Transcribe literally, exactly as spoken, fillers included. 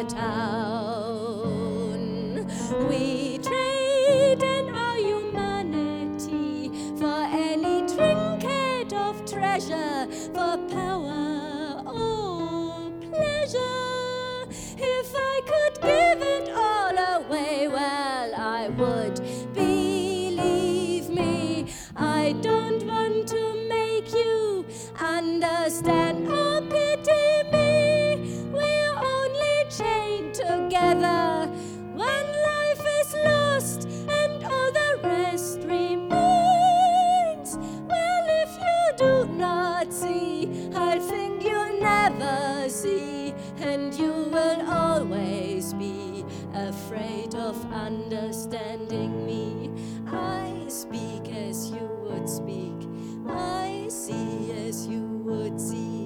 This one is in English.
town. We trade in our humanity for any trinket of treasure, for power or pleasure. If I could give it all away, well, I would. Believe me, I don't want to make you understand or pity me. We're only chained together when life is lost and all the rest remains. Well, if you do not see, I think you'll never see, and you will always be afraid of understanding me. I speak as you would speak, I see as you would see.